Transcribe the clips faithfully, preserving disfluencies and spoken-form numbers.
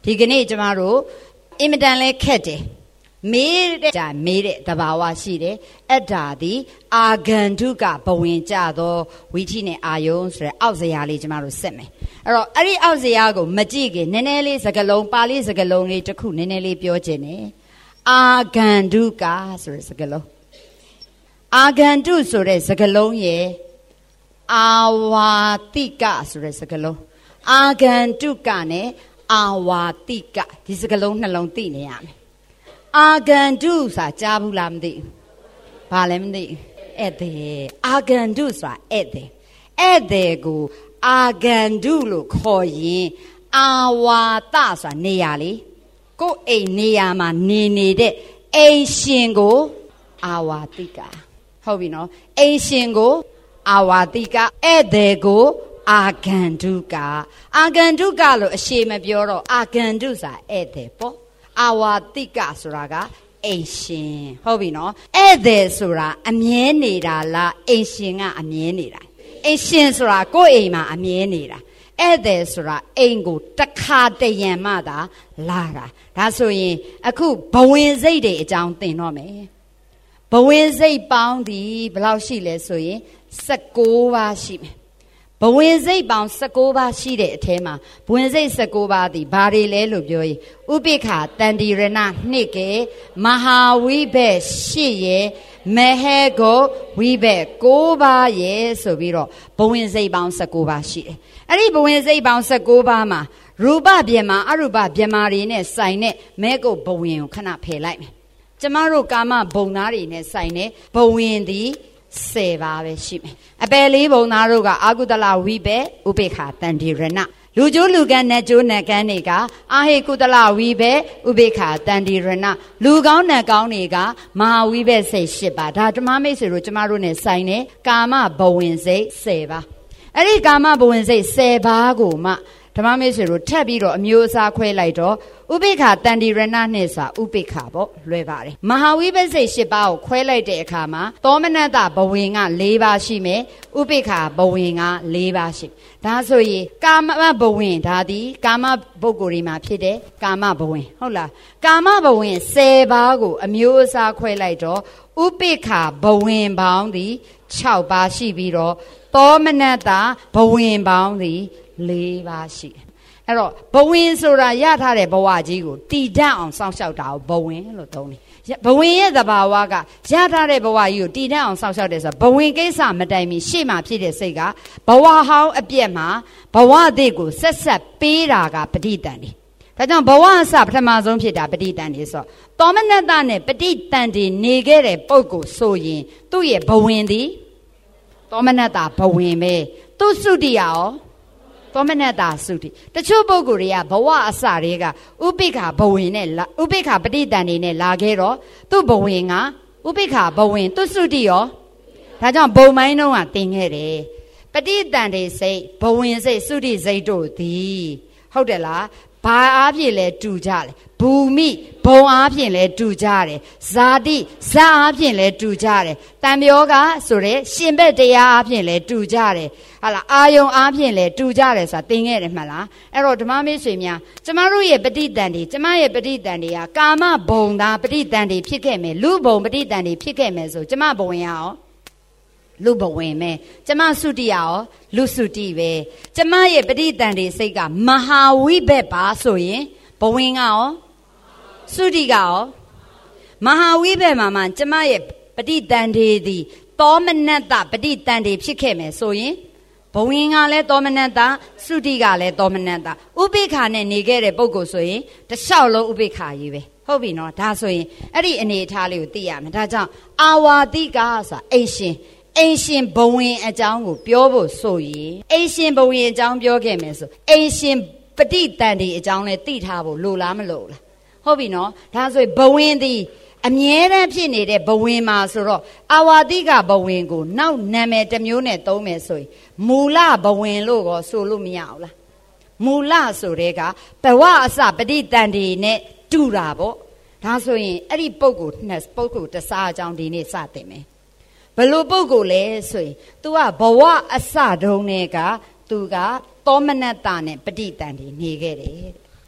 ဒီကနေ့ကျမတို့အင်မတန်လဲခက်တယ်မေးတဲ့ကြမေးတဲ့တဘာဝရှိတယ်အဲ့ဒါဒီအာဂန္ဓုကဘဝင်ကြသောဝိထိနဲ့အာယုံဆိုတဲ့အောက်ဇရာလေးကျမတို့ဆက်မယ်အဲ့တော့အဲ့ဒီအောက်ဇရာကိုမကြည့်ခင်နည်းနည်းလေးစကားလုံးပါဠိစကားလုံးလေးတစ်ခုနည်းနည်းလေးပြောခြင်းနဲ့အာဂန္ဓုကဆိုတဲ့စကားလုံးအာဂန္ဓုဆိုတဲ့စကားလုံးရဲ့အာဝါတိကဆိုတဲ့စကားလုံးအာဂန္ဓုကနဲ့အာဝါတိကဒီစကားလုံးနှလုံးသိနေရမယ်အာဂန္ဓုဆိုတာကြားဘူးလားမသိဘူးဘာလဲမသိဧည့်သည်အာဂန္ဓုဆိုတာဧည့်သည်ဧည့်သည်ကိုအာဂန္ဓုလို့ခေါ်ရင်အာဝါတဆိုတာနေရာလေကိုယ်အိမ်နေရာမှာနေနေတဲ့အိမ်ရှင်ကိုအာဝါတိကဟုတ်ပြီနော်အိမ်ရှင်ကိုအာဝါတိကဧည့်သည်ကိုအာဂန္ဓုကအာဂန္ဓုကလို့အရှိမပြောတော့အာဂန္ဓုဆိုတာဧည့်သည်ပေါ့အာဝါတိကဆိုတာကအိမ်ရှင်ဟုတ်ပြီနော်ဧည့်သည်ဆိုတာအမြဲနေတာလားအိမ်ရှင်ကအမြဲနေတာအိမ်ရှင်ဆိုတာကိုယ့်အိမ်မှာအမြဲနေတာဧည့်သည်ဆိုတာအိမ်ကိုတစ်ခါတရံမှသာလာတာဒါဆိုရင်အခုဘဝင်စိတ်တွေအကြောင်းသင်တော့မယ်ဘဝင်စိတ်ပေါင်းဒီဘယ်လောက်ရှိလဲဆိုရင်၁၉ပါးရှိမယ်ဘဝင်စိတ်ပေါင်း၁၉ပါးရှိတဲ့အထဲမှာဘဝင်စိတ်၁၉ပါးသည်ဘာတွေလဲလို့ပြောရင်ဥပိ္ပခာတန္တိရဏနှစ်ကေမဟာဝိဘက်ရှစ်ရေမဟေကိုဝိဘက်၉ပါးရေဆိုပြီးတော့ဘဝင်စိတ်ပေါင်း၁၉ပါးရှိတယ်အဲ့ဒီဘဝင်စိတ်ပေါင်း၁၉ပါးမှာရူပပြမအရူပပြမတွေနဲ့ဆိုင်တဲ့မဲကုတ်ဘဝင်ကိုခဏဖယ်လိုက်မယ်ကျမတို့ကာမဘုံသားတွေနဲ့ဆိုင်တဲ့ဘဝင်သည်ဆယ်ပါးပဲရှိမယ်အပယ်လေးဘုံသားတို့ကအာကုသလဝိဘက်ဥပိ္ပခာတန္တိရဏလူကျိုးလူကန်းနဲ့ကျိုးနဲ့ကန်းတွေကအာဟိကုသလဝိဘက်ဥပိ္ပခာတန္တိရဏလူကောင်းနဲ့ကောင်းတွေကမဟာဝိဘက်စိတ်၈ပါးဒါဓမ္မမိတ်ဆွေတို့ကျမတို့နဲ့ဆိုင်တဲ့ကာမဘဝင်စိတ်၁၀ပါးအဲ့ဒီကာမဘဝင်စိတ်၁၀ပါးကိုမှဓမ္မမိတ်ဆွေတို့ထပ်ပြီးတော့အမျိုးအစားခွဲလိုက်တော့ဥပိ္ပခာတန္တိရဏနဲ့ဆိုဥပိ္ပခာပေါ့လွယ်ပါတယ်မဟာဝိဘစိတ်၈ပါးကိုခွဲလိုက်တဲ့အခါမှာသောမနတဘဝင်က၄ပါးရှိမယ်ဥပိ္ပခာဘဝင်က၄ပါးရှိဒါဆိုရင်ကာမဘဝင်ဒါသည်ကာမပုဂ္ဂိုလ်တွေမှာဖြစ်တဲ့ကာမဘဝင်ဟုတ်လားကာမဘဝင်၁၀ပါးကိုအမျိုးအစားခွဲလိုက်တော့ဥပိ္ပခာဘဝင်ပေါင်းသည်၆ပါးရှိပြီးတော့သောမနတဘဝင်ပေါင်းသည်၄ပါးရှိအဲ့တော့ဘဝင်ဆိုတာရထားတဲ့ဘဝကြီးကိုတည်တတ်အောင်စောင့်ရှောက်တာကိုဘဝင်လို့သုံးတယ်ဘဝင်ရဲ့သဘာဝကရထားတဲ့ဘဝကြီးကိုတည်တတ်အောင်စောင့်ရှောက်တယ်ဆိုတာဘဝင်ကိစ္စမတိုင်မီရှေ့မှာဖြစ်တဲ့စိတ်ကဘဝဟောင်းအပြက်မှာဘဝသစ်ကိုဆက်ဆက်ပေးတာကပဋိတန်တယ်ဒါကြောင့်ဘဝအစပထမဆုံးဖြစ်တာပဋိတန်တယ်ဆိုတော့သောမနတနဲ့ပဋိတန်တွေနေခဲ့တဲ့ပုဂ္ဂိုလ်ဆိုရင်သူ့ရဲ့ဘဝင်သည်သောမနတဘဝင်ပဲသူစုတ္တိရောသောမနတသုတိတချို့ပုဂ္ဂိုလ်တွေကဘဝအစတွေကဥပိ္ပခာဘဝင်နဲ့ဥပိ္ပခာပဋိတန်နေနဲ့လာခဲ့တော့သူ့ဘဝင်ကဥပိ္ပခာဘဝင်သူသုတိရောဒါကြောင့်ဘုံမိုင်းတော့ကတင်ခဲ့တယ်ပဋိတန်တွေစိတ်ဘဝင်စိတ်သုတိစိတ်တို့သည်ဟုတ်တယ်လားဘာအားဖြင့်လဲတူကြတယ်ဘူမိဘုံအားဖြင့်လဲတူကြတယ်ဇာတိဇာအားဖြင့်လဲတူကြတယ်တံပြောကဆိုတဲ့ရှင်ဘက်တရားအားဖြင့်လဲတူကြတယ်ဟာလားအာယုံအားဖြင့်လဲတူကြတယ်ဆိုတာသင်ခဲ့တယ်မှတ်လားအဲ့တော့ဓမ္မမိတ်ဆွေများကျမတို့ရဲ့ပဋိတန်တွေကျမရဲ့ပဋိတန်တွေကကာမဘုံသားပဋိတန်တွေဖြစ်ခဲ့မယ်လူဘုံပဋိတန်တွေဖြစ်ခဲ့မယ်ဆိုကျမဘုံရအောင်လူဘဝင်မဲ့ကျမသုတိရောလူသုတိပဲကျမရဲ့ပဋိတန်တွေစိတ်ကမဟာဝိဘက်ပါဆိုရင်ဘဝင်ကရောသုတိကရောမဟာဝိဘက်မှာမှကျမရဲ့ပဋိတန်တွေသည်သောမနတပဋိတန်တွေဖြစ်ခဲ့မယ်ဆိုရင်ဘဝင်ကလည်းသောမနတသုတိကလည်းသောမနတဥပိ္ပခာနဲ့နေခဲ့တဲ့ပုဂ္ဂိုလ်ဆိုရင်တလျှောက်လုံးဥပိ္ပခာကြီးပဲဟုတ်ပြီနော်ဒါဆိုရင်အဲ့ဒီအနေအထားလေးကိုသိရမယ်ဒါကြောင့်အာဝါတိကဆိုတာအိမ်ရှင်အိမ်ရှင်ဘဝင်အကြောင်းကိုပြောဖို့ဆိုရင်အိမ်ရှင်ဘဝင်အကြောင်းပြောခဲ့မယ်ဆိုအိမ်ရှင်ပဋိတန်တွေအကြောင်းလဲသိထားဖို့လိုလားမလိုလားဟုတ်ပြီနော်ဒါဆိုရင်ဘဝင်သည်အမြဲတမ်းဖြစ်နေတဲ့ဘဝင်မှာဆိုတော့အာဝါတိကဘဝင်ကိုနောက်နာမည်တစ်မျိုးနဲ့သုံးမယ်ဆိုရင်မူလဘဝင်လို့ကောဆိုလို့မရဘူးလားမူလဆိုတဲ့ကဘဝအစပဋိတန်တွေနဲ့တူတာပေါ့ဒါဆိုရင်အဲ့ဒီပုဂ္ဂိုလ်နှစ်ပုဂ္ဂိုလ်တစားအကြောင်းဒီနေ့စတင်မယ်ဘယ်လိုပုဂ္ဂိုလ်လဲဆိုရင် तू ကဘဝအစတုန်းနဲ့က तू ကသောမနတနဲ့ပဋိတန်တွေနေခဲ့တယ်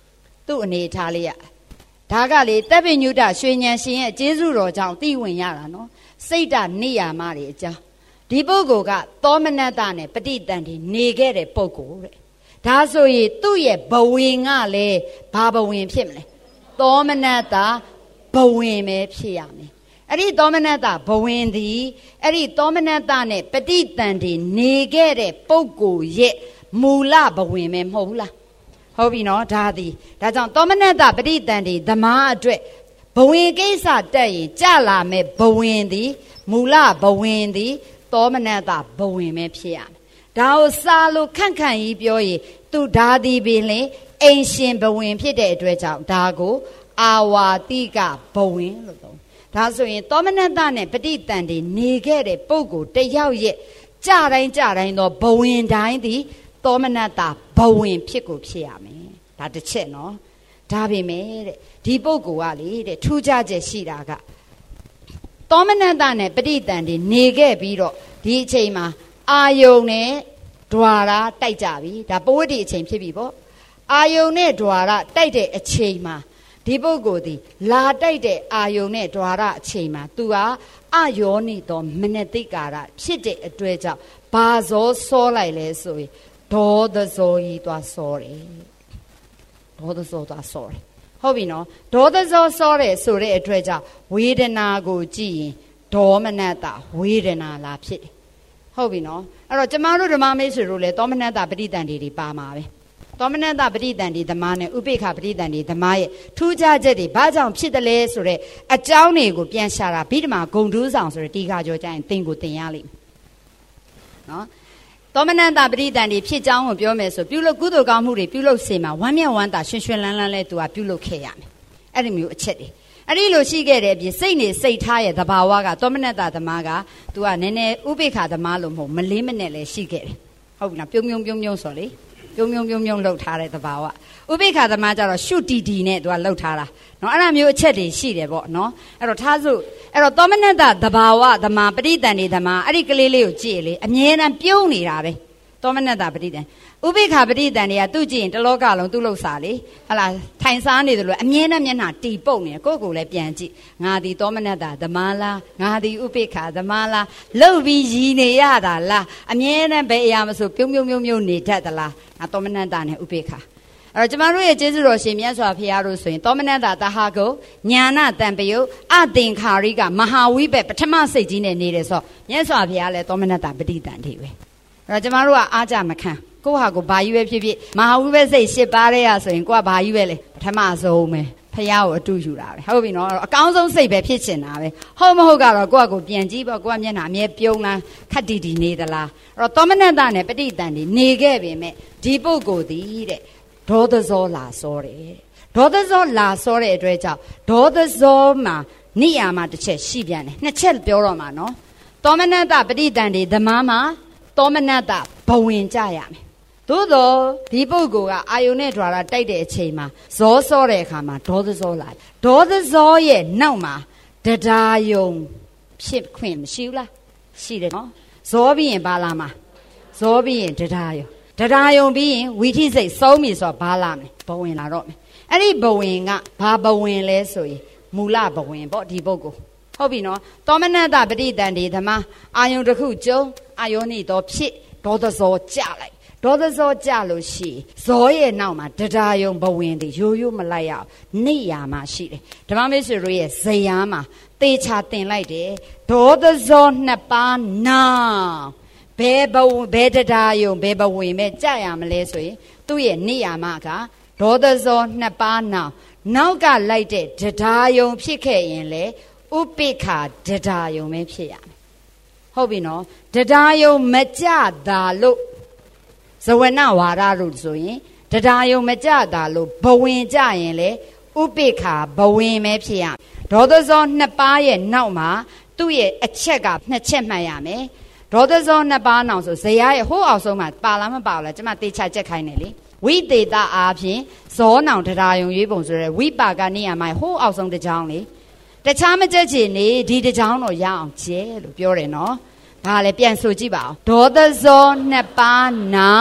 သူ့အနေထားလေးရဒါကလေတပ်ပိညုတရွှေဉဏ်ရှင်ရဲ့ကျေးဇူးတော်ကြောင့်သိဝင်ရတာနော်စိတ်ဓာတ်နေရာမတွေအကြောင်းဒီပုဂ္ဂိုလ်ကသောမနတနဲ့ပဋိသန္ဓေနေခဲ့တဲ့ပုဂ္ဂိုလ်တဲ့ဒါဆိုရင်သူ့ရဲ့ဘဝင်ကလည်းဘာဘဝင်ဖြစ်မလဲသောမနတဘဝင်ပဲဖြစ်ရမယ်အဲ့ဒီသောမနတဘဝင်သည်အဲ့ဒီသောမနတနဲ့ပဋိသန္ဓေနေခဲ့တဲ့ပုဂ္ဂိုလ်ရဲ့မူလဘဝင်ပဲမဟုတ်ဘူးလားဟုတ်ပြီနော်ဒါသည်ဒါကြောင့်သောမနတပဋိသန္ဓေဓမ္မအတွက်ဘဝင်ကိစ္စတက်ရင်ကြလာမဲ့ဘဝင်သည်မူလဘဝင်သည်သောမနတဘဝင်ပဲဖြစ်ရမယ်ဒါကိုစာလို့ခန့်ခန့်ကြီးပြောရင်သူဒါသည်ပင်လေအိမ်ရှင်ဘဝင်ဖြစ်တဲ့အတွက်ကြောင့်ဒါကိုအာဝါတိကဘဝင်လို့သုံးဒါဆိုရင်သောမနတနဲ့ပဋိသန္ဓေနေခဲ့တဲ့ပုဂ္ဂိုလ်တယောက်ရဲ့ကြတိုင်းကြတိုင်းသောဘဝင်တိုင်းသည်သောမနတဘဝင်ဖြစ်ကိုဖြစ်ရမယ်ဒါတစ်ချက်နော်ဒါပေမဲ့တဲ့ဒီပုဂ္ဂိုလ်ကလေတဲ့ထူးခြားချက်ရှိတာကသောမနတနဲ့ပဋိသန္ဓေနေခဲ့ပြီးတော့ဒီအချိန်မှာအာယုန်နဲ့ဓွာရတိုက်ကြပြီဒါပဝိတ္တိအချိန်ဖြစ်ပြီပေါ့အာယုန်နဲ့ဓွာရတိုက်တဲ့အချိန်မှာဒီပုဂ္ဂိုလ်ဒီလာတိုက်တဲ့အာယုန်နဲ့ဓွာရအချိန်မှာသူဟာအယောနိသောမနတိကာရဖြစ်တဲ့အတွက်ကြောင့်ဘာဇောစောလိုက်လဲဆိုရင်ဒေါသဇောကြီးသွားစောတယ်ဒေါသဇောသွားစောတယ်ဟုတ်ပြီနော်ဒေါသဇောစောတယ်ဆိုတဲ့အတွက်ကြောင့်ဝေဒနာကိုကြည့်ရင်ဒေါမနတဝေဒနာလာဖြစ်တယ်ဟုတ်ပြီနော်အဲ့တော့ကျမတို့ဓမ္မမိတ်ဆွေတို့လည်းသောမနတပဋိသန္ဓေတွေပါမှာပဲသောမနတပဋိသန္ဓေဓမ္မနဲ့ဥပိ္ပခပဋိသန္ဓေဓမ္မရဲ့ထူးခြားချက်တွေဘာကြောင့်ဖြစ်တယ်လဲဆိုတော့အကြောင်းတွေကိုပြန်ရှာတာဗိဓမာဂုံတူးဆောင်ဆိုတဲ့တီခါကြောကြရင်သင်ကိုသင်ရလိမ့်မယ်နော်သောမနတပဋိသန္ဓေဖြစ်ကြောင်းကိုပြောမယ်ဆိုပြုလုပ်ကုသိုလ်ကောင်းမှုတွေပြုလုပ်စေမှာဝမ်းမြောက်ဝမ်းသာရွှင်ရွှင်လန်းလန်းလဲသူကပြုလုပ်ခဲ့ရမယ်အဲ့ဒီမျိုးအချက်တွေအဲ့ဒီလိုရှိခဲ့တဲ့အပြင်စိတ်နေစိတ်ထားရဲ့သဘာဝကသောမနတသမားကသူကနည်းနည်းဥပိ္ပခသမားလို့မဟုတ်မလေးမနဲ့လည်းရှိခဲ့တယ်ဟုတ်ပြီလားပြုံးပြုံးပြုံးပြုံးဆိုလေပြုံးပြုံးပြုံးပြုံးလှုပ်ထားတဲ့သဘာဝဥပိ္ပခသမားကျတော့ရှုတီတီနဲ့သူကလှုပ်ထားတာနော်အဲ့ဒါမျိုးအချက်တွေရှိတယ်ပေါ့နော်အဲ့တော့ထားစို့အဲ့တော့သောမနတသဘာဝသမားပဋိသန္ဓေသမားအဲ့ဒီကလေးလေးကိုကြည့်လေအမြဲတမ်းပြုံးနေတာပဲသောမနတပဋိသန္ဓေဥပိ္ပခပဋိသန္ဓေကသူ့ကြည့်ရင်တလောကလုံးသူ့လှုပ်စားလေဟလာထိုင်စားနေတယ်လို့အမြဲတမ်းမျက်နှာတီပုတ်နေတယ်ကိုယ့်ကိုယ်လည်းပြန်ကြည့်ငါဒီသောမနတသမားလားငါဒီဥပိ္ပခသမားလားလှုပ်ပြီးရည်နေရတာလားအမြဲတမ်းဘယ်အရာမဆိုပြုံးပြုံးပြုံးပြုံးနေတတ်သလားငါသောမနတနဲ့ဥပိ္ပခအဲ့တော့ကျမတို့ရဲ့ကျေးဇူးတော်ရှင်မြတ်စွာဘုရားတို့ဆိုရင်သောမနတသဟကိုညာနာတံပယုအသင်္ခါရိကမဟာဝိဘက်ပထမစိတ်ကြီးနဲ့နေတယ်ဆိုမြတ်စွာဘုရားလည်းသောမနတပဋိသန္ဓေပဲအဲ့တော့ကျမတို့ကအားကြမခံကိုယ့်ဟာကိုဘာကြီးပဲဖြစ်ဖြစ်မဟာဝိဘက်စိတ်ရှစ်ပါးတဲ့ရဆိုရင်ကိုကဘာကြီးပဲလေပထမဆုံးပဲဖះကိုအတူယူတာပဲဟုတ်ပြီနော်အကောင်းဆုံးစိတ်ပဲဖြစ်ချင်တာပဲဟုတ်မဟုတ်ကတော့ကိုကကိုပြန်ကြည့်ပေါ့ကိုကမျက်နှာအမြဲပြုံးလားခက်တီတီနေသလားအဲ့တော့သောမနတနဲ့ပဋိသန္ဓေနေခဲ့ပေမဲ့ဒီပုဂ္ဂိုလ်သည်တဲ့ဒေါသဇောလာစောတယ်ဒေါသဇောလာစောတဲ့အတွက်ကြောင့်ဒေါသဇောမှာနိယာမတစ်ချက်ရှိပြန်တယ်နှစ်ချက်ပြောတော့မှာနော်သောမနတပဋိသန္ဓေဓမ္မမှာသောမနတဘဝင်ကြရမယ်သို့တော့ဒီပုဂ္ဂိုလ်ကအာယုန်နဲ့ဓွာရတိုက်တဲ့အချိန်မှာဇောစောတဲ့အခါမှာဒေါသဇောလာဒေါသဇောရဲ့နောက်မှာတရားယုံဖြစ်ခွင့်မရှိဘူးလားရှိတယ်နော်ဇောပြီးရင်ဘာလာမှာဇောပြီးရင်တရားယုံတရားယုံပြီးရင်ဝိသိစိတ်စုံးပြီဆိုတော့ဘာလာမလဲဘဝင်လာတော့မယ်အဲ့ဒီဘဝင်ကဘာဘဝင်လဲဆိုရင်မူလဘဝင်ပေါ့ဒီပုဂ္ဂိုလ်ဟုတ်ပြီနော်သောမနတပဋိသန္ဓေဓမ္မအာယုန်တစ်ခုကျုံအာယောနိတော်ဖြစ်ဒေါသဇောကြလိုက်ဒေါသဇောကြလို့ရှိဇောရဲ့နောက်မှာတရားယုံဘဝင်တွေရိုးရိုးမလိုက်ရအောင်နေရာမှာရှိတယ်ဓမ္မမိတ်ဆွေတို့ရဲ့ဇယားမှာသေချာတင်လိုက်တယ်ဒေါသဇောနှစ်ပါးနာဘယ်ဘဝဘယ်တရားယုံဘယ်ဘဝင်ပဲကြရမလဲဆိုရင်သူ့ရဲ့နေရာမှာကဒေါသဇောနှစ်ပါးနာနောက်ကလိုက်တဲ့တရားယုံဖြစ်ခဲ့ရင်လေဥပိ္ပခတရားယုံပဲဖြစ်ရမယ်ဟုတ်ပြီနော်တရားယုံမကြတာလို့ဇဝနဝါဒလို့ဆိုရင်တရားယုံမကြတာလို့ဘဝင်ကြရင်လေဥပိ္ပခဘဝင်ပဲဖြစ်ရမယ်ဒေါသဇောနှစ်ပါးရဲ့နောက်မှာသူ့ရဲ့အချက်ကနှစ်ချက်မှတ်ရမယ်ဒေါသဇောနှစ်ပါးနောက်ဆိုဇယားရဲ့ဟိုးအောင်ဆုံးမှာပါလားမပါဘူးလားကျွန်မသေချာချက်ခိုင်းတယ်လေဝိသေသအားဖြင့်ဇောနောင်တရားယုံရွေးပုံဆိုရဲဝိပါကနေရာမှာဟိုးအောင်ဆုံးတစ်ကြောင်းလေတခြားမကြက်ချင်နေဒီတစ်ကြောင်းတော့ရအောင်ကျဲလို့ပြောတယ်နော်ဒါလည်းပြန်ဆိုကြည့်ပါဦးဒေါသဇောနှစ်ပါးနာဥ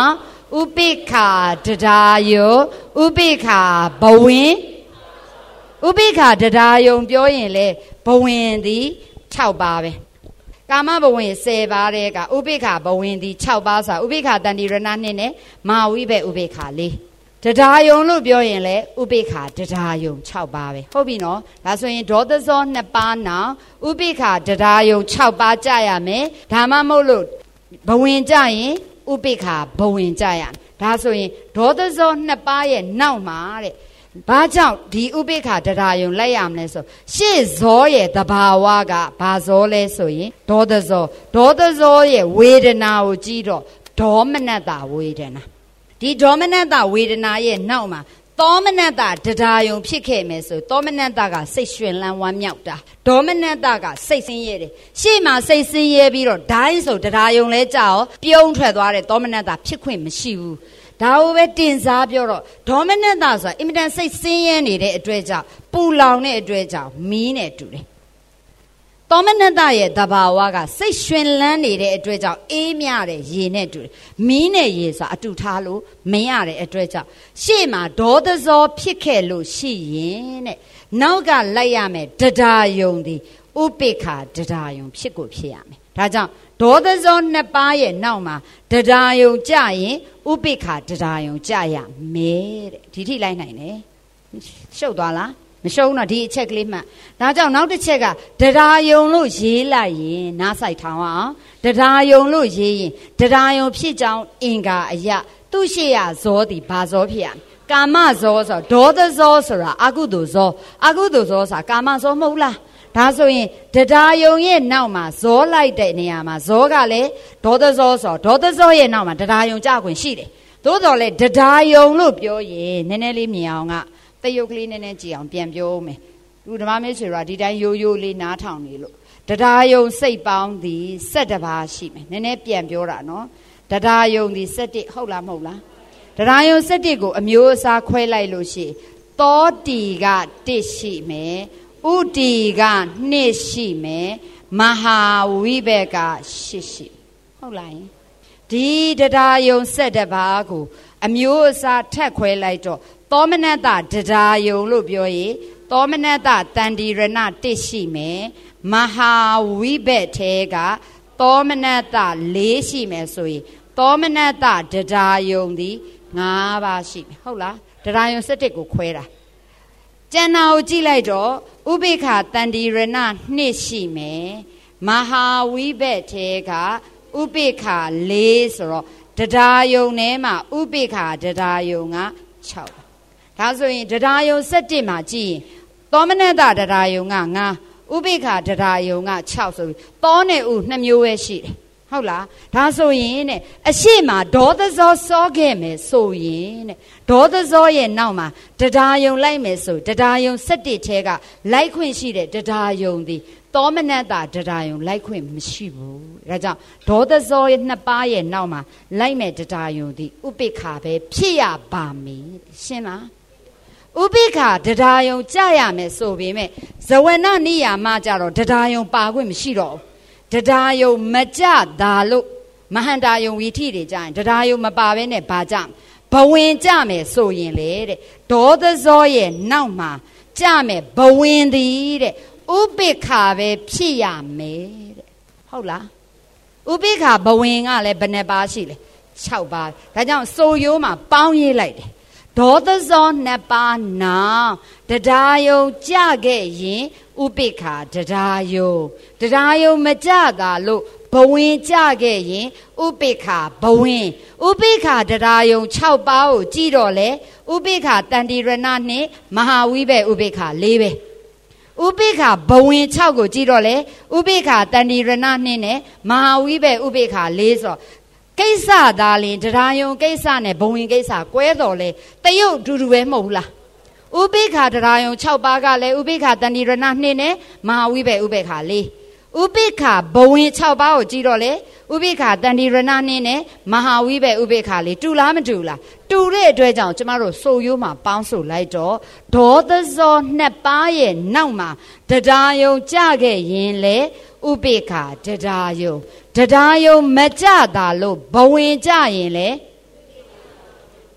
Upeka Dadayo, Upeka Bowin, Upeka Dadayo, Bioinle, Bowin the Chaubabe. Kama Bowin say Barega, Upeka Bowin the Chaubasa, Upeka Dandi Renanine, Mawibe Ubeka Li. Dadayo no Bioinle, Ubeka Dadayo, Chaubabe. Hobino, that's when daughters on Napana, Ubeka Dadayo, Chauba Jayame, Tamamolo, Bowin Jayin. Upeka Bowin Giant. That's why daughters on Napaye now mare. Bajao, the Ubeka Dadayon Layamneso. She is Zoye, the Bawaga, Bazole Soye, daughters o, daughters oye, wait now, Gido, dominata waiting. The dominata waiting aye now ma. Dominata Dadayon Pikemeso, Dominataga, six land one yauta. Dominataga, six in ye. She must say, see ye biro, dying so Dadayon le jao, beyond Tredware, Dominata, Piquim, Shiu. Thou weddings aburo, Dominataza, imminent say, see any day a dredger, pull on a dredger, mean it to it. Dominata ye, Dabawaga, six land a dredger, amiare, ye netu, mean yes, a tutalo, meare a dredger. Shema, daughters or Pikelu, she yen. Noga layame, Dadayon the Upeka, Dadayon, Pico Piame. Raja, daughters on Napaye, Nauma, Dadayo Jaye, Upeka, Dadayon Jaya, made. Did he like nine, eh? Show dollar. Show not he check lima. Now down now the checker. Did I own ye lie? Nasai Tawa. Did I own ye? Did I own Pijao Inga? Ya, Tushia Zodi Bazopia. Gama Zosa, daughter Zosara, Agudozo, Agudozosa, Gama Zomola. That's why did I own ye now, ma, so like that Niama, Zogale, daughter Zoso, daughter Zoye now, did I own Jaguin Shide. Dodole, did I own loop yo ye, Neneli Mianga. You clean energy on Piambio me. You the mamma did I yo yo li not on you. Did I own say bound the set of our sheep, Nene Piambiora no? Did I own the set it hola mola? Did I own set it go a musa quella lucy? Toti got this sheep me, Uti got nishi me, Maha wibega shishi. Hola. Did I own set of our go a musa taquella to. Dominata Dadayo Lubioye, Dominata Tandi Renat Tishi me, Maha Wibetega, Dominata Leshi Mesui, Dominata Dadayo the Navashi. Hola, Dadayo Setiko Quera. Janao Giledo, Ubika Tandi Renat Nishi me, Maha Wibetega, Ubika Lesro, Dadayo Nema, Ubika Dadayo nga Chow. That's why Dadayo said to my G. Dominata Dadayo nga, Ubika Dadayo nga chow so, Tone u Namu she. Hola, that's why in it. A shema, daughters or so game so yin. Daughters or ye now ma, Dadayo lame so, Dadayo said to take like when she did Dadayo the Dominata Dadayo like when Mishibu. Raja, daughters or in a buy now ma, lame Dadayo the Ubika Pia Bami. Shema. Ubika Dadayo Jayame so be me. So when I near Majaro, Dadayo Bagwim Shiro. Dadayo Maja Dalu. Mahandayo Witty Giant. Dadayo Mabavene Bajam. Bawin Jame so yin lady. Daughter Zoye Nauma. Jame Bawin the Ubika Pia made. Hola. Ubika Bawin Ale Benebashile. Chauba. That so you ma bound ye lady. Daughters on Napa now, Dadayo Jage yin, Ubika, Dadayo, Dadayo Majaga look, Bawin Jage yin, Ubika, Bawin, Ubika, Dadayo, Chow Bao, Gidole, Ubika, Tandi Renane, Mahawibe, Ubika, Lebe. Ubika, Bawin Chago, Gidole, Ubika, Tandi Renane, Mahawibe, Ubika, Leso. Kaisa darling, Dadayo, Kaisa, and Bowing Kaisa, Guedole, Tayo, Duduwe Mola. Ubika, Dadayo, Chaubaga, Ubika, Dani Renane, Mahawibe, Ubeka, Lee. Ubika, Bowing Chaubao, Gidole, Ubika, Dani Renane, Mahawibe, Ubeka, Lee, Tula Madula. Two red dredge tomorrow, so you ma bounce like door. Daughters on Nepaye, Nauma, Dadayo, Jage, yin le, Ubika, Dadayo. Dadayo Majada lo Bawin Jayin le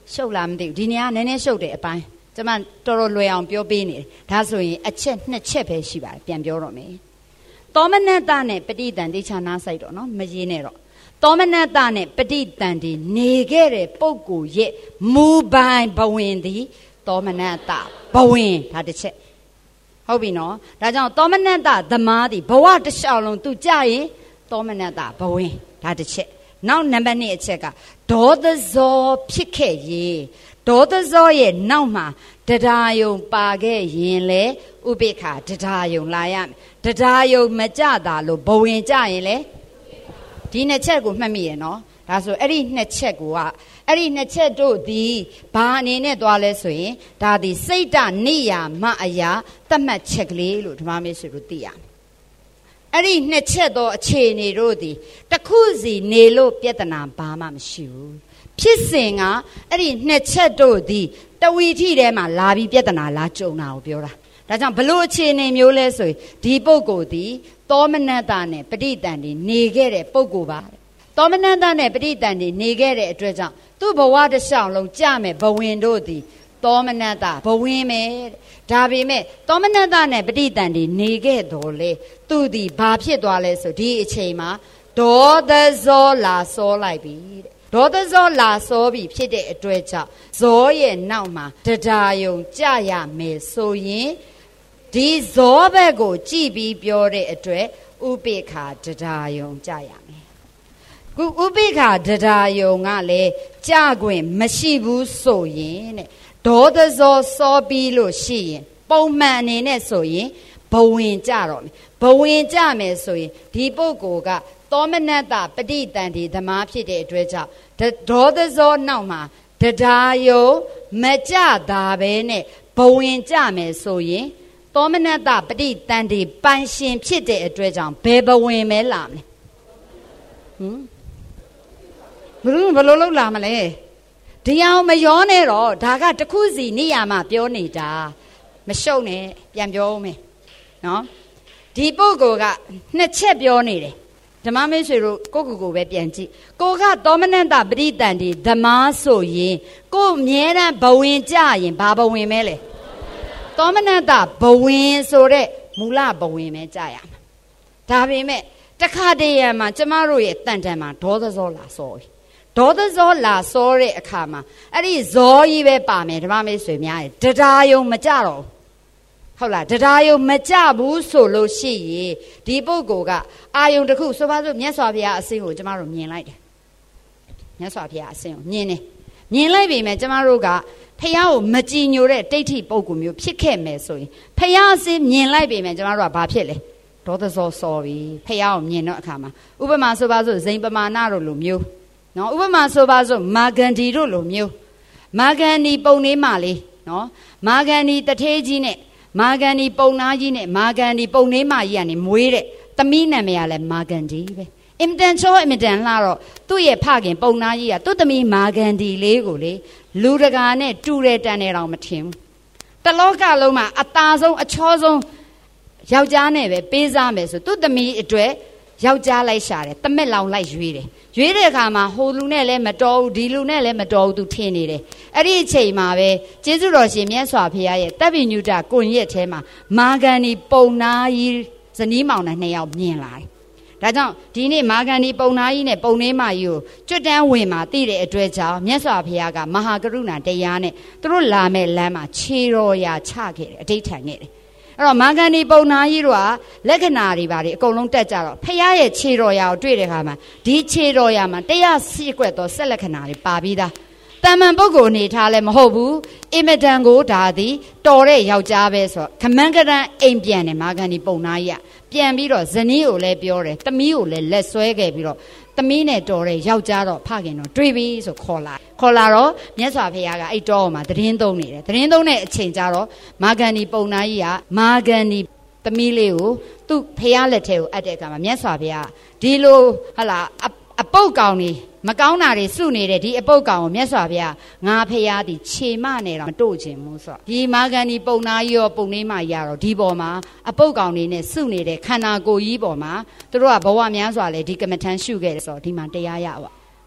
ရှုပ်လားမသိဘူးဒီနေရာနည်းနည်းရှုပ်တယ်အပိုင်းကျမတော်တော်လွယ်အောင်ပြောပေးနေတယ်ဒါဆိုရင်အချက်နှစ်ချက်ပဲရှိပါတယ်ပြန်ပြောတော့မယ်သောမနတနဲ့ပဋိသန္ဓေချာနာဆိုင်တော့နော်မရေးနဲ့တော့သောမနတနဲ့ပဋိသန္ဓေနေခဲ့တဲ့ပုဂ္ဂိုလ်ရဲ့မူပိုင်ဘဝင်သည်သောမနတဘဝင်ဒါတစ်ချက်ဟုတ်ပြီနော်ဒါကြောင့်သောမနတသမားသည်ဘဝတစ်လျှောက်လုံးသူကြရင်သောမနတဘဝင်ဒါတစ်ချက်နောက်နံပါတ်နှစ်အချက်ကဒေါသဇောဖြစ်ခဲ့ရင်ဒေါသဇောရဲ့နောက်မှာတရားယုံပါခဲ့ရင်လေဥပိ္ပခာတရားယုံလာရမယ်တရားယုံမကြတာလို့ဘဝင်ကြရင်လေဒီနှစ်ချက်ကိုမှတ်မိရနော်ဒါဆိုအဲ့ဒီနှစ်ချက်ကိုကအဲ့ဒီနှစ်ချက်တို့ဒီဘာအနေနဲ့သွားလဲဆိုရင်ဒါဒီစိတ်တနိယာမအရာသတ်မှတ်ချက်ကလေးလို့ဓမ္မမေဆွေတို့သိရမယ်အဲ့ဒီနှစ်ချက်သောအခြေအနေတို့ဒီတစ်ခုစီနေလို့ပြဿနာဘာမှမရှိဘူးဖြစ်စဉ်ကအဲ့ဒီနှစ်ချက်တို့ဒီတဝီထိထဲမှာလာပြီးပြဿနာလာကြုံတာကိုပြောတာဒါကြောင့်ဘလို့အခြေအနေမျိုးလဲဆိုရင်ဒီပုဂ္ဂိုလ်ဒီသောမနတနဲ့ပဋိသန္ဓေနေခဲ့တဲ့ပုဂ္ဂိုလ်ပါသောမနတနဲ့ပဋိသန္ဓေနေခဲ့တဲ့အတွက်ကြောင့်သူ့ဘဝတစ်လျှောက်လုံးကြမယ်ဘဝင်တို့ဒီသောမနတဘဝင်မယ်ဒါပေမဲ့သောမနတနဲ့ပဋိသန္ဓေနေခဲ့တော်လေသူဒီဘာဖြစ်သွားလဲဆိုဒီအချိန်မှာဒေါသဇောလာစောလိုက်ပြီတဲ့ဒေါသဇောလာစောပြီဖြစ်တဲ့အတွက်ကြောင့်ဇောရဲ့နောက်မှာတရားယုံကြရမယ်ဆိုရင်ဒီဇောဘက်ကိုကြည်ပြီးပြောတဲ့အတွက်ဥပိ္ပခာတရားယုံကြရမယ်ခုဥပိ္ပခာတရားယုံကလည်းကြခွင့်မရှိဘူးဆိုရင်တဲ့ဒေါသဇောစောပြီးလို့ရှိရင်ပုံမှန်အနေနဲ့ဆိုရင်ဘဝင်ကြတော့မယ်ဘဝင်ကြမယ်ဆိုရင်ဒီပုဂ္ဂိုလ်ကသောမနတပဋိသန္ဓေသမားဖြစ်တဲ့အတွက်ကြောင့်ဒေါသဇောနောက်မှာတရားယုံမကြတာပဲနဲ့ဘဝင်ကြမယ်ဆိုရင်သောမနတပဋိသန္ဓေပိုင်ရှင်ဖြစ်တဲ့အတွက်ကြောင့်ဘယ်ဘဝင်မဲလာမလဲဟမ်ဘလို့ဘလို့လောက်လာမလဲဒီအောင်မရောနဲ့တော့ဒါကတခုစီနေရာမှာပြောနေတာမရှုပ်နဲ့ပြန်ပြောဦးမယ်နော်ဒီပုဂ္ဂိုလ်ကနှစ်ချက်ပြောနေတယ်ဓမ္မမိတ်ဆွေတို့ကိုကိုကိုပဲပြန်ကြည့်ကိုကသောမနတပဋိသန္ဓေဓမ္မဆိုရင်ကိုအမြဲတမ်းဘဝင်ကြရင်ဘာဘဝင်မဲလဲသောမနတဘဝင်ဆိုတဲ့မူလဘဝင်ပဲကြရမှာဒါပေမဲ့တခါတည်းရမှာကျမတို့ရဲ့တန်တန်မှာဒေါသဇောလာစောပြီဒေါသဇောလာစောတဲ့အခါမှာအဲ့ဒီဇောကြီးပဲပါမယ်ဓမ္မမိတ်ဆွေများရဲ့တရားယုံမကြတော့ဟုတ်လားတရားယုံမကြဘူးဆိုလို့ရှိရင်ဒီပုဂ္ဂိုလ်ကအာယုံတစ်ခုဆိုပါစို့မြတ်စွာဘုရားအစင်းကိုကျမတို့မြင်လိုက်တယ်မြတ်စွာဘုရားအစင်းကိုမြင်တယ်မြင်လိုက်ပြီမဲ့ကျမတို့ကဖះကိုမကြည်ညိုတဲ့တိဋ္ဌိပုဂ္ဂိုလ်မျိုးဖြစ်ခဲ့မယ်ဆိုရင်ဖះအစင်းမြင်လိုက်ပြီမဲ့ကျမတို့ကဘာဖြစ်လဲဒေါသဇောစောပြီဖះကိုမြင်တော့အခါမှာဥပမာဆိုပါစို့ဇိမ်ပမာဏတို့လိုမျိုးနော်ဥပမာဆိုပါစို့မာဂန္ဒီတို့လိုမျိုးမာဂန္ဒီပုံလေးမှလေးနော်မာဂန္ဒီတထေးကြီးနဲ့မာဂန္ဒီပုံနာကြီးနဲ့မာဂန္ဒီပုံလေးမကြီးကနေမွေးတဲ့သမီးနာမည်ကလည်းမာဂန္ဒီပဲအင်တန်ချောအင်တန်လှတော့သူ့ရဲ့ဖခင်ပုံနာကြီးကသူ့သမီးမာဂန္ဒီလေးကိုလေလူတကာနဲ့တူတယ်တန်တယ်တော့မထင်ဘူးတလောကလုံးမှာအသားဆုံးအချောဆုံးယောက်ျားနဲ့ပဲပေးစားမယ်ဆိုသူ့သမီးအတွက်ယောက်ျားလိုက်ရှာတယ်တမက်လောင်လိုက်ရွေးတယ်ရွေးတဲ့အခါမှာဟိုလူနဲ့လည်းမတော်ဘူးဒီလူနဲ့လည်းမတော်ဘူးသူထင်နေတယ်အဲ့ဒီအချိန်မှာပဲကျေးဇူးတော်ရှင်မြတ်စွာဘုရားရဲ့တပ်ပိညုတကွန်ရက်ထဲမှာမာဂန္ဒီပုံနာကြီးဇနီးမောင်နှံနှစ်ယောက်မြင်လာတယ်ဒါကြောင့်ဒီနေ့မာဂန္ဒီပုံနာကြီးနဲ့ပုံနေမကြီးကိုကျွတ်တန်းဝင်มาသိတဲ့အတွက်ကြောင့်မြတ်စွာဘုရားကမဟာကရုဏာတရားနဲ့သူတို့လာမဲ့လမ်းမှာခြေတော်ရာချခဲ့တယ်အဋိဌံခဲ့တယ်အဲ့တော့မာဂန္ဒီပုံနာကြီးတို့ကလက္ခဏာတွေပါတယ်အကုန်လုံးတက်ကြတော့ဖះရဲ့ခြေတော်ရာကိုတွေ့တဲ့အခါမှာဒီခြေတော်ရာမှာတရားစီးကွက်သောဆက်လက္ခဏာတွေပါပြီးသားတမန်ပုဂ္ဂိုလ်အနေထားလည်းမဟုတ်ဘူးအင်မတန်ကိုဒါသည်တော်တဲ့ယောက်ျားပဲဆိုခမန်းကရန်အိမ်ပြန်တယ်မာဂန္ဒီပုံနာကြီးကပြန်ပြီးတော့ဇနီးကိုလည်းပြောတယ်သမီးကိုလည်းလက်ဆွဲခဲ့ပြီးတော့သမီးနဲ့တော်တဲ့ယောက်ျားတော့ဖခင်တော့တွေ့ပြီဆိုခေါ်လာခေါ်လာတော့မြတ်စွာဘုရားကအဲ့တော်မှာသတင်းသုံးနေတယ်သတင်းသုံးတဲ့အချိန်ကျတော့မာဂန္ဒီပုံနာကြီးကမာဂန္ဒီသမီးလေးကိုသူ့ဖះလက်ထဲကိုအပ်တဲ့အခါမှာမြတ်စွာဘုရားဒီလိုဟလာအပုတ်ကောင်နေမကောင်းတာတွေစုနေတဲ့ဒီအပုတ်ကောင်ကိုမြတ်စွာဘုရားငါဖះသည်ခြေမနဲ့တော့မတို့ချင်ဘူးဆိုတော့ဒီမာဂန္ဒီပုံနာကြီးရောပုံနေမကြီးရောဒီပေါ်မှာအပုတ်ကောင်နေနဲ့စုနေတဲ့ခန္ဓာကိုယ်ကြီးပေါ်မှာသူတို့ကဘဝများစွာလဲဒီကမ္မထန်ရှုခဲ့တယ်ဆိုတော့ဒီမှာတရားရပါ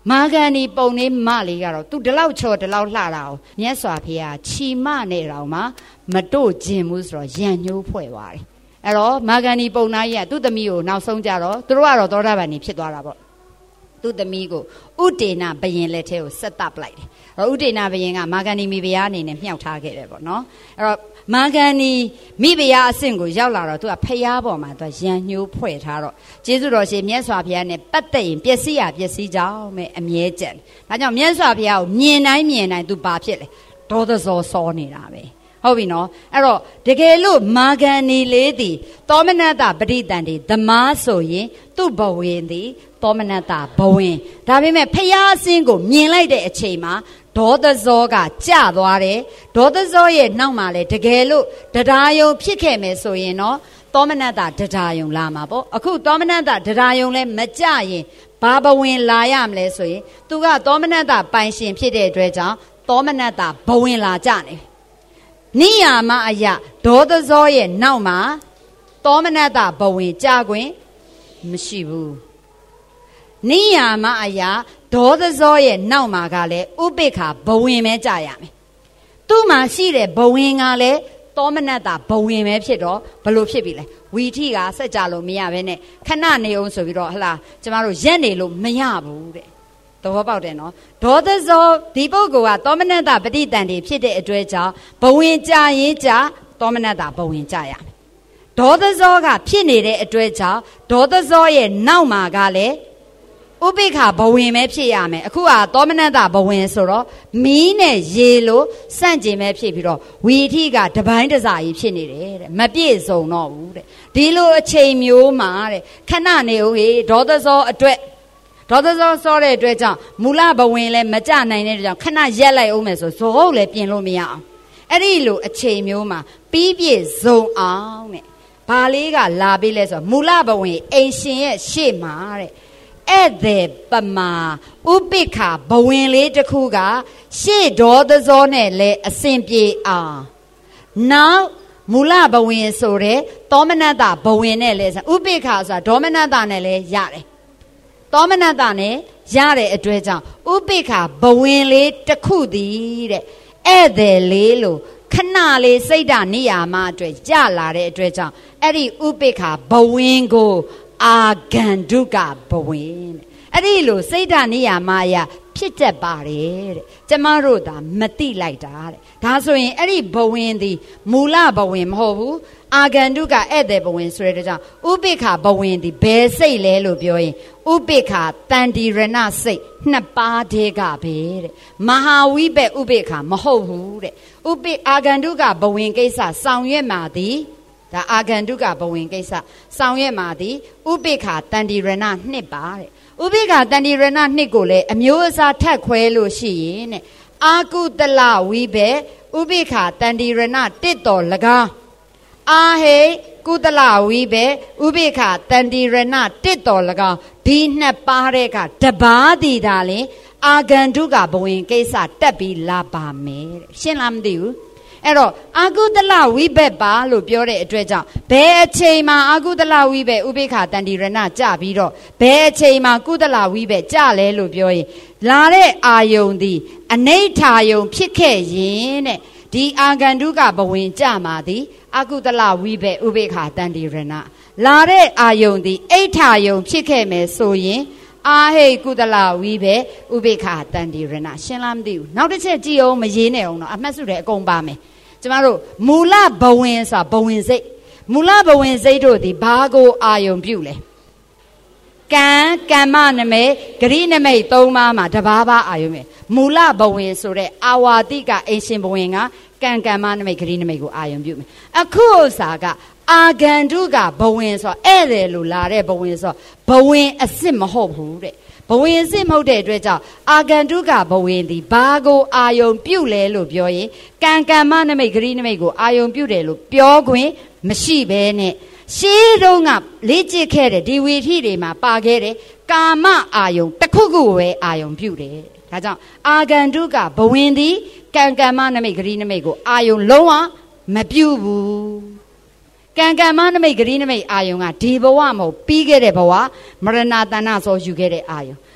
မာဂန်ဒီပုံလေးမလေးကတော့သူဒီလောက်ချော်ဒီလောက်လှတာကိုမြတ်စွာဘုရားချီမနေတော့မှမတို့ခြင်းဘူးဆိုတော့ရန်ညိုးဖွဲ့သွားတယ်အဲ့တော့မာဂန်ဒီပုံသားကြီးကသူ့သမီးကိုနောက်ဆုံးကြတော့သူတို့ကတော့သောတာပန်နေဖြစ်သွားတာပေါ့သူ့သမီးကိုဥတေနဘယင်လက်ထဲကိုဆက်တပ်လိုက်တယ်အဲ့တော့ဥတေနဘယင်ကမာဂန်ဒီမိဖုရားအနေနဲ့မြှောက်ထားခဲ့တယ်ပေါ့နော်အဲ့တော့မာဂန်ဒီမိဖုရားအဆင့်ကိုရောက်လာတော့သူကဖျားပေါ်မှာသူရန်ညိုးဖွဲ့ထားတော့ကျေးဇူးတော်ရှင်မြတ်စွာဘုရားနဲ့ပတ်သက်ရင်ပျက်စီးရပျက်စီးကြောင်းမဲ့အမြဲကျန်ဒါကြောင့်မြတ်စွာဘုရားကိုမြင်တိုင်းမြင်တိုင်းသူဘာဖြစ်လဲဒေါသဇောစောနေတာပဲဟုတ်ပြီနော်အဲ့တော့တကယ်လို့မာဂန်ဒီလေးသည်သောမနတပဋိတန်ဒီဓမ္မဆိုရင်သူ့ဘဝင်သည်သောမနတဘဝင်ဒါပေမဲ့ဖျားအစင်းကိုမြင်လိုက်တဲ့အချိန်မှာဒေါသဇောကကျသွားတယ်ဒေါသဇောရဲ့နောက်မှာလဲတကယ်လို့တရားယုံဖြစ်ခဲ့မယ်ဆိုရင်တော့သောမနတတရားယုံလာမှာပေါ့အခုသောမနတတရားယုံလဲမကြရင်ဘာဘဝင်လာရမလဲဆိုရင်သူကသောမနတပိုင်ရှင်ဖြစ်တဲ့အတွက်ကြောင့်သောမနတဘဝင်လာကြနေနိယာမအယဒေါသဇောရဲ့နောက်မှာသောမနတဘဝင်ကြခွင့်မရှိဘူးနိယာမအယဒေါသဇောရဲ့နောက်မှာကလည်းဥပိ္ပခာဘဝင်ပဲကြရမယ်သူ့မှာရှိတဲ့ဘဝင်ကလည်းသောမနတဘဝင်ပဲဖြစ်တော့ဘလို့ဖြစ်ပြီလဲဝီထိကစက်ကြလို့မရဘဲနဲ့ခဏနေအောင်ဆိုပြီးတော့ဟလာကျမတို့ရက်နေလို့မရဘူးတဲ့သဘောပေါက်တယ်နော်ဒေါသဇောဒီပုဂ္ဂိုလ်ကသောမနတပဋိတန်တွေဖြစ်တဲ့အတွက်ကြောင့်ဘဝင်ကြရင်ကြသောမနတဘဝင်ကြရမယ်ဒေါသဇောကဖြစ်နေတဲ့အတွက်ကြောင့်ဒေါသဇောရဲ့နောက်မှာကလည်းဥပိ္ပခာဘဝင်ပဲဖြစ်ရမယ်အခုကသောမနတဘဝင်ဆိုတော့မီးနဲ့ရေလို့စန့်ကျင်ပဲဖြစ်ပြီးတော့ဝီထိကတပိုင်းတစားကြီးဖြစ်နေတယ်တဲ့မပြည့်စုံတော့ဘူးတဲ့ဒီလိုအချိန်မျိုးမှာတဲ့ခဏနေဦးဟေဒေါသဇောအတွက်ဒေါသဇောစောတဲ့အတွက်ကြောင့်မူလဘဝင်လည်းမကြနိုင်တဲ့အတွက်ကြောင့်ခဏရက်လိုက်အောင်မယ်ဆိုဇောဟုတ်လည်းပြင်လို့မရအောင်အဲ့ဒီလိုအချိန်မျိုးမှာပြီးပြည့်စုံအောင်တဲ့ဘာလေးကလာပြီးလဲဆိုတော့မူလဘဝင်အိမ်ရှင်ရဲ့ရှေ့မှာတဲ့ဧည့်သည်ပမာဥပိ္ပခာဘဝင်လေးတစ်ခုကရှေ့ဒေါသဇောနဲ့လည်းအစဉ်ပြေအောင်နောက်မူလဘဝင်ဆိုတဲ့သောမနတဘဝင်နဲ့လည်းဥပိ္ပခာဆိုတာဒေါမနတနဲ့လည်းရတယ်သောမနတနဲ့ရတဲ့အတွက်ကြောင့်ဥပိ္ပခာဘဝင်လေးတစ်ခုတည်းတဲ့ဧည့်သည်လေးလို့ခဏလေးစိတ်ဓာနိယာမအတွက်ကြလာတဲ့အတွက်ကြောင့်အဲ့ဒီဥပိ္ပခာဘဝင်ကိုအာဂန္ဓုကဘဝင်တဲ့အဲ့ဒီလိုစိတ်ဓာနိယာမအရာဖြစ်တတ်ပါတယ်တဲ့ကျမတို့သာမသိလိုက်တာတဲ့ဒါဆိုရင်အဲ့ဒီဘဝင်သည်မူလဘဝင်မဟုတ်ဘူးအာဂန္ဓုကဧည့်သည်ဘဝင်ဆိုတဲ့ကြောင့်ဥပိ္ပခာဘဝင်သည်ဘယ်စိတ်လဲလို့ပြောရင်ဥပိ္ပခာတန္တိရဏစိတ်နှစ်ပါးတည်းကပဲတဲ့မဟာဝိဘက်ဥပိ္ပခာမဟုတ်ဘူးတဲ့ဥပိအာဂန္ဓုကဘဝင်ကိစ္စဆောင်ရွက်မှာသည်ဒါအာဂန္ဓုကဘဝင်ကိစ္စဆောင်ရွက်မှာသည်ဥပိ္ပခာတန္တိရဏနှစ်ပါတဲ့ဥပိ္ပခာတန္တိရဏနှစ်ကိုလည်းအမျိုးအစားထပ်ခွဲလို့ရှိရင်တဲ့အာကုတလဝိဘေဥပိ္ပခာတန္တိရဏတစ်တော်၎င်းအာဟေကုတလဝိဘေဥပိ္ပခာတန္တိရဏတစ်တော်၎င်းဒီနှစ်ပါးတဲ့ကတပါးတည်တာလေအာဂန္ဓုကဘဝင်ကိစ္စတက်ပြီးလာပါမယ်တဲ့ရှင်းလားမသိဘူးအဲ့တော့အာကုတလဝိဘက်ပါလို့ပြောတဲ့အတွက်ကြောင့်ဘယ်အချိန်မှာအာကုတလဝိဘက်ဥပိ္ပခာတန္တိရဏကြပြီးတော့ဘယ်အချိန်မှာကုတလဝိဘက်ကြလဲလို့ပြောရင်လာတဲ့အာယုန်သည်အနိဋ္ဌာယုန်ဖြစ်ခဲ့ရင်တဲ့ဒီအာဂန္ဓုကဘဝင်ကြမှာသည်အာကုတလဝိဘက်ဥပိ္ပခာတန္တိရဏလာတဲ့အာယုန်သည်အိဋ္ဌာယုန်ဖြစ်ခဲ့မယ်ဆိုရင်အာဟိကုတလဝိဘေဥပိ္ပခာတန္တိရဏရှင်းလားမသိဘူးနောက်တစ်ချက်ကြည့်အောင်မရေးနဲ့အောင်တော့အမှတ်စုတယ်အကုန်ပါမယ်ကျမတို့မူလဘဝင်ဆိုတာဘဝင်စိတ်မူလဘဝင်စိတ်တို့ဒီဘာကိုအာယုံပြုလဲကံကမ္မနမိတ်ဂရိနမိတ်သုံးပါးမှာတဘာဘာအာယုံပဲမူလဘဝင်ဆိုတဲ့အာဝါတိကအင်ရှင်ဘဝင်ကကံကမ္မနမိတ်ဂရိနမိတ်ကိုအာယုံပြုမယ်အခုဥစ္စာကအာဂန္ဓုကဘဝင်ဆိုဧည့်သည်လို့လာတဲ့ဘဝင်ဆိုဘဝင်အစ်စ်မဟုတ်ဘူးတဲ့ဘဝင်အစ်စ်မဟုတ်တဲ့အတွက်ကြောင့်အာဂန္ဓုကဘဝင်ဒီဘာကိုအာယုံပြုလဲလို့ပြောရင်ကံကမ္မနမိတ်ဂရိနမိတ်ကိုအာယုံပြုတယ်လို့ပြောခွင့်မရှိဘဲနဲ့ရှေးတုန်းကလေ့ကျင့်ခဲ့တဲ့ဒီဝီထိတွေမှာပါခဲ့တဲ့ကာမအာယုံတစ်ခုခုပဲအာယုံပြုတယ်ဒါကြောင့်အာဂန္ဓုကဘဝင်ဒီကံကမ္မနမိတ်ဂရိနမိတ်ကိုအာယုံလုံးဝမပြုဘူးကံကမ္မနမိတ်ဂရိနမိတ်အာယုံကဒီဘဝမဟုတ်ပြီးခဲ့တဲ့ဘဝမရဏတဏ္ဍဆိုယူခဲ့တဲ့အာယုံ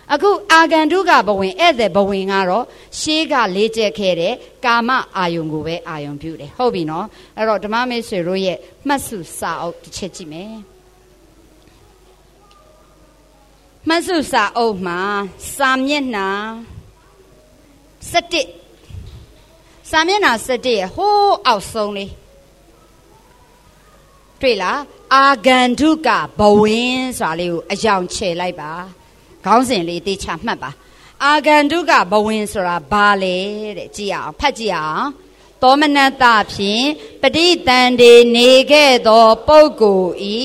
အခုအာဂန္တုကဘဝင်ဧည့်သည်ဘဝင်ကတော့ရှေးကလေးကျက်ခဲ့တဲ့ကာမအာယုံကိုပဲအာယုံပြုတယ်ဟုတ်ပြီနော်အဲ့တော့ဓမ္မမိတ်ဆွေတို့ရဲ့မှတ်စုစာအုပ်တစ်ချက်ကြည့်မယ်မှတ်စုစာအုပ်မှာစာမျက်နှာ၁၁စာမျက်နှာ၁၁ရဲ့ဟိုးအောက်ဆုံးလေးတွေ့လားအာဂန္တုကဘဝင်ဆိုတာလေးကိုအယောင်ချေလိုက်ပါခေါင်းစဉ်လေးတေချာမှတ်ပါအာဂန္တုကဘဝင်ဆိုတာဘာလဲတဲ့ကြည့်အောင်ဖတ်ကြည့်အောင်သောမနတဖြင့်ပဋိသန္ဓေနေခဲ့သောပုဂ္ဂိုလ်ဤ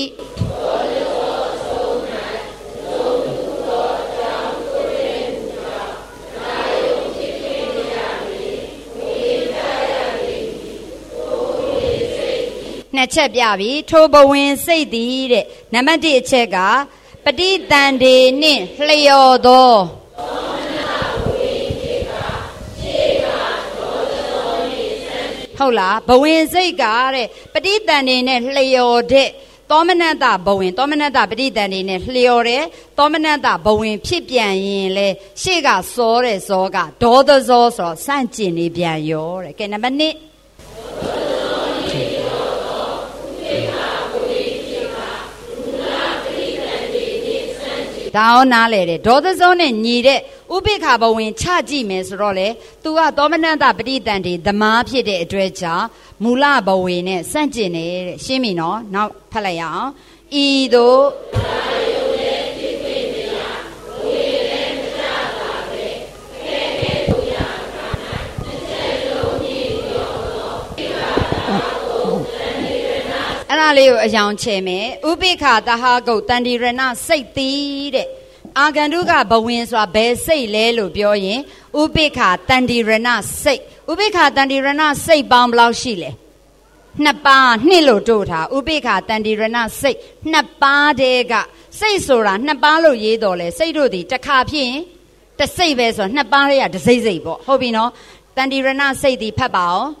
နှစ်ချက်ပြပြီထိုဘဝင်စိတ်သည်တဲ့နံပါတ်၁အချက်ကပဋိသန္ဓေနှင့်လျော်သောဟုတ်လားဘဝင်စိတ်ကတဲ့ပဋိသန္ဓေနဲ့လျော်တဲ့သောမနတဘဝင်သောမနတပဋိသန္ဓေနဲ့လျော်တဲ့သောမနတဘဝင်ဖြစ်ပြန်ရင်လေရှေ့ကစောတဲ့စောကဒေါသဇောဆိုစန့်ကျင်နေပြန်ရောတဲ့ကဲနံပါတ်၂ဒါအောင်နားလေတဲ့ဒေါသဇောနဲ့ညီတဲ့ဥပိ္ပခာဘဝင်ချကြည့်မယ်ဆိုတော့လေ तू ကသောမနတပဋိသန္ဓေသမားဖြစ်တဲ့အတွက်ကြောင့်မူလဘဝင်နဲ့စန့်ကျင်နေတဲ့ရှင်းပြီနော်နောက်ဖတ်လိုက်ရအောင်ဤသို့အဲ့ဒါလေးကိုအယောင်ချေမယ်ဥပိ္ပခာတဟဂုတ်တန္တိရဏစိတ်တိတဲ့အာဂန္တုကဘဝင်ဆိုတာဘယ်စိတ်လဲလို့ပြောရင်ဥပိ္ပခာတန္တိရဏစိတ်ဥပိ္ပခာတန္တိရဏစိတ်ပေါင်းဘယ်လောက်ရှိလဲနှစ်ပါးနှစ်လို့တို့ထားဥပိ္ပခာတန္တိရဏစိတ်နှစ်ပါးတည်းကစိတ်ဆိုတာနှစ်ပါးလို့ရေးတော်လဲစိတ်တို့ဒီတစ်ခါဖြစ်ရင်တစ်စိတ်ပဲဆိုနှစ်ပါးတွေကတစ်စိတ်စိတ်ပေါ့ဟုတ်ပြီနော်တန္တိရဏစိတ်ဒီဖတ်ပါအောင်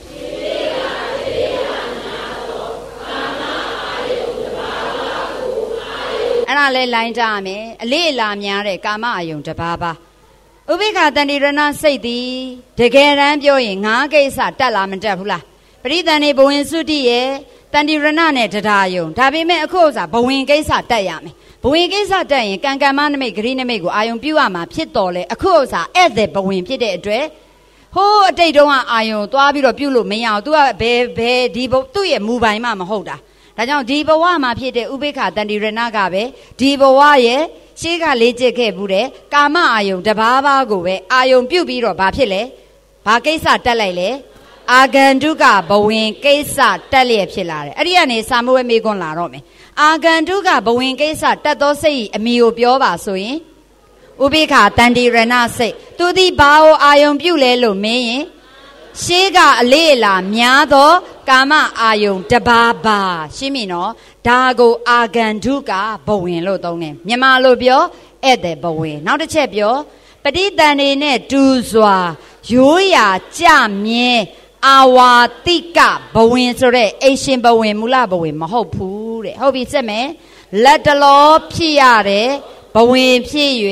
အဲ့ဒါလဲလိုင်းကြမယ်အလေးအလာများတဲ့ကာမအယုံတစ်ပါးပါဥပိ္ပခာတန္တိရဏစိတ်သည်တကယ်တမ်းပြောရင်ငါးကိစ္စတက်လာမတက်ဘူးလားပရိသန္ဓေဘဝင်စုတိရဲ့တန္တိရဏနဲ့တရားယုံဒါပေမဲ့အခုဥစ္စာဘဝင်ကိစ္စတက်ရမယ်ဘဝင်ကိစ္စတက်ရင်ကံကမ္မနမိတ်ဂရိနမိတ်ကိုအာယုံပြုရမှာဖြစ်တော်လဲအခုဥစ္စာဧည့်သည်ဘဝင်ဖြစ်တဲ့အတွက်ဟိုးအတိတ်တုန်းကအာယုံသွားပြီးတော့ပြုလို့မရအောင် तू ကဘယ်ဘယ်ဒီသူ့ရဲ့မူပိုင်မှမဟုတ်တာဒါကြောင့်ဒီဘဝမှာဖြစ်တဲ့ဥပိ္ပခာတန္တိရဏကပဲဒီဘဝရဲ့ရှေးကလေးကျက်ခဲ့ဘူးတဲ့ကာမအာယုံတဘာဘာကိုပဲအာယုံပြုတ်ပြီးတော့ဘာဖြစ်လဲဘာကိစ္စတက်လိုက်လဲအာဂန္တုကဘဝင်ကိစ္စတက်လျက်ဖြစ်လာတယ်အဲ့ဒီကနေစာမွေးမေကွန်းလာတော့မယ်အာဂန္တုကဘဝင်ကိစ္စတက်သောစိတ်အမိကိုပြောပါဆိုရင်ဥပိ္ပခာတန္တိရဏစိတ်သူသည်ဘာကိုအာယုံပြုတ်လဲလို့မင်းရင်ရှေးကအလေးအလာများသောကာမအာယုံတဘာဘာရှင်းပြီနော်ဒါကိုအာဂန္တုကဘဝင်လို့သုံးတယ်မြန်မာလိုပြောဧည့်သည်ဘဝင်နောက်တစ်ချက်ပြောပဋိသန္ဓေနဲ့တူစွာရိုးရာကြမြဲအာဝါတိကဘဝင်ဆိုတဲ့အိရှင်ဘဝင်မူလဘဝင်မဟုတ်ဘူးတဲ့ဟုတ်ပြီစက်မယ်လက်တလောဖြစ်ရတဲ့ဘဝင်ဖြစ်၍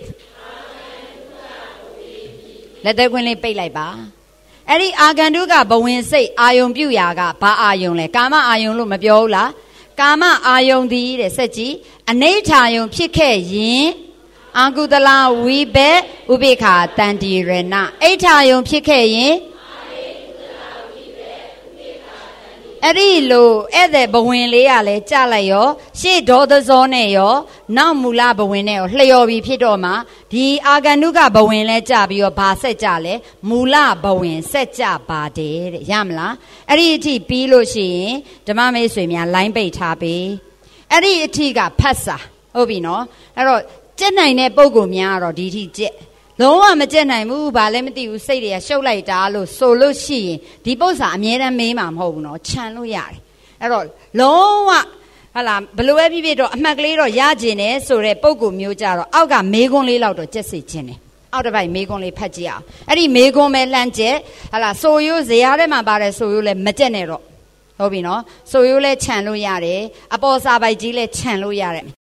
လက်သက်ခွင်းလေးပိတ်လိုက်ပါအဲ့ဒီအာဂန္တုကဘဝင်စိတ်အာယုံပြုရာကဘာအာယုံလဲကာမအာယုံလို့မပြောဘူးလားကာမအာယုံသည်တဲ့စက်ကြီးအနိဋ္ဌာယုံဖြစ်ခဲ့ရင်အာကုသလဝိဘက်ဥပိ္ပခာတန္တိရဏအိဋ္ဌာယုံဖြစ်ခဲ့ရင်အဲ့ဒီလိုဧည့်သည်ဘဝင်လေးကလည်းကြလိုက်ရောရှေ့ဒေါသဇောနဲ့ရောနောက်မူလဘဝင်နဲ့ရောလျော်ပြီးဖြစ်တော့မှဒီအာဂန္တုကဘဝင်လဲကြပြီးတော့ဘာဆက်ကြလဲမူလဘဝင်ဆက်ကြပါတယ်တဲ့ရမလားအဲ့ဒီအထိပြီးလို့ရှိရင်ဓမ္မမိတ်ဆွေများလိုင်းပိတ်ထားပေးအဲ့ဒီအထိကဖတ်စာဟုတ်ပြီနော်အဲ့တော့ကြက်နိုင်တဲ့ပုံကိုများတော့ဒီအထိကြက်လုံးဝမကြက်နိုင်ဘူးဘာလည်းမသိဘူးစိတ်တွေကရှုပ်လိုက်တာလို့ဆိုလို့ရှိရင်ဒီပု္ပ္ပာအမြဲတမ်းမေးမှာမဟုတ်ဘူးနော်ခြံလို့ရတယ်အဲ့တော့လုံးဝဟာလာဘလို့ပဲဖြစ်ဖြစ်တော့အမှတ်ကလေးတော့ရကျင်တယ်ဆိုတဲ့ပုံကိုမျိုးကြတော့အောက်ကမေးခွန်းလေးလောက်တော့ကြက်စေခြင်းတယ်အောက်တစ်ပိုက်မေးခွန်းလေးဖတ်ကြည့်အောင်အဲ့ဒီမေးခွန်းပဲလှမ်းကျက်ဟာလာဆိုရိုးဇရာထဲမှာပါတယ်ဆိုရိုးလဲမကြက်နဲ့တော့ဟုတ်ပြီနော်ဆိုရိုးလဲခြံလို့ရတယ်အပေါ်စာပိုက်ကြီးလဲခြံလို့ရတယ်